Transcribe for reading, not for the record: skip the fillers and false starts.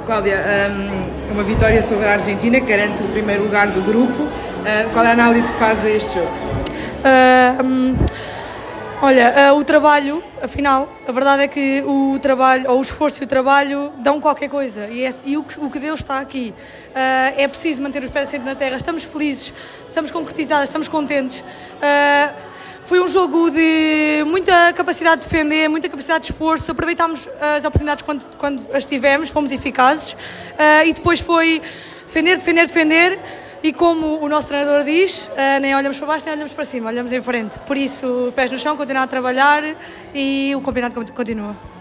Cláudia, uma vitória sobre a Argentina que garante o primeiro lugar do grupo. Qual é a análise que faz a este jogo? Olha, o trabalho, afinal, a verdade é que o trabalho, ou o esforço e o trabalho dão qualquer coisa e o que Deus está aqui. É preciso manter os pés assentos na terra, estamos felizes, estamos concretizadas, estamos contentes. Foi um jogo de muita capacidade de defender, muita capacidade de esforço, aproveitámos as oportunidades quando as tivemos, fomos eficazes e depois foi defender. E como o nosso treinador diz, nem olhamos para baixo, nem olhamos para cima, olhamos em frente. Por isso, pés no chão, continuar a trabalhar e o campeonato continua.